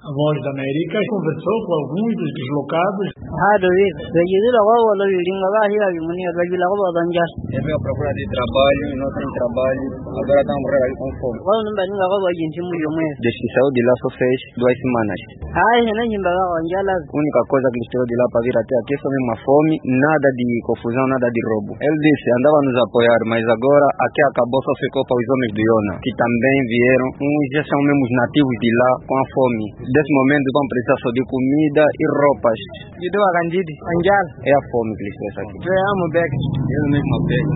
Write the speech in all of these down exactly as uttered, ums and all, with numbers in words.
A Voz da América conversou com alguns dos deslocados. É meu procura de trabalho, não tem trabalho, agora estamos morando com fome. Desde que saiu de lá só fez duas semanas. A única coisa que eles tirou de lá para vir até aqui foi uma fome, nada de confusão, nada de roubo. Ele disse, andava a nos apoiar, mas agora aqui acabou, só ficou para os homens do Iona, que também vieram, uns já são mesmo nativos de lá com a fome. Desse momento vão precisar só de comida e roupas. E deu a Gandidi, Anjal. É a fome que eles têm aqui. Eu mesmo a pé,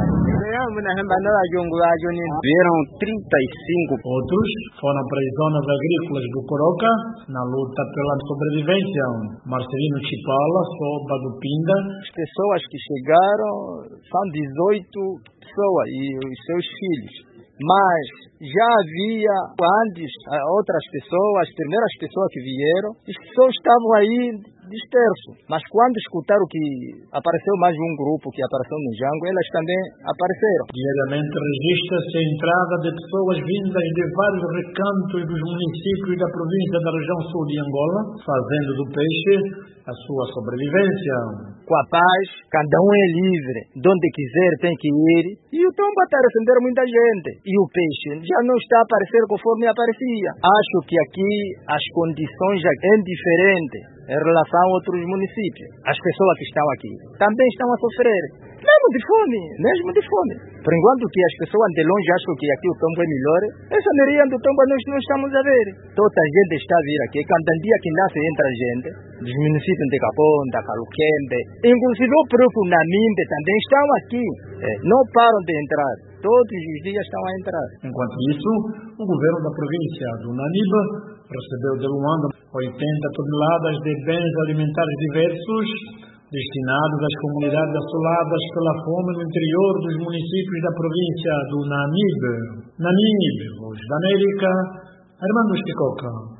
vieram trinta e cinco. Outros foram para as zonas agrícolas do Coroca na luta pela sobrevivência. Marcelino Chipala, Soba do Pinda. As pessoas que chegaram são dezoito pessoas e os seus filhos. Mas já havia antes outras pessoas, as primeiras pessoas que vieram, as pessoas estavam aí dispersos. Mas quando escutaram que apareceu mais um grupo que apareceu no Jango, elas também apareceram. Diariamente registra-se a entrada de pessoas vindas de vários recantos dos municípios da província da região sul de Angola, fazendo do peixe a sua sobrevivência. Com a paz, cada um é livre, de onde quiser tem que ir. E o tombo está a acender muita gente. E o peixe já não está a aparecer conforme aparecia. Acho que aqui as condições já são diferentes em relação a outros municípios. As pessoas que estão aqui também estão a sofrer, mesmo de fome, mesmo de fome. Por enquanto que as pessoas de longe acham que aqui o tombo é melhor, essa merienda do tombo nós não estamos a ver. Toda a gente está a vir aqui, cada dia que nasce entra gente, dos municípios de Caponda, Caluquembe, inclusive o próprio Namimbe também estão aqui, é, não param de entrar. Todos os dias estão a entrar. Enquanto isso, o governo da província do Namibe recebeu de Luanda oitenta toneladas de bens alimentares diversos destinados às comunidades assoladas pela fome no interior dos municípios da província do Namibe. Namibe, Voz da América, Armando Chicoca.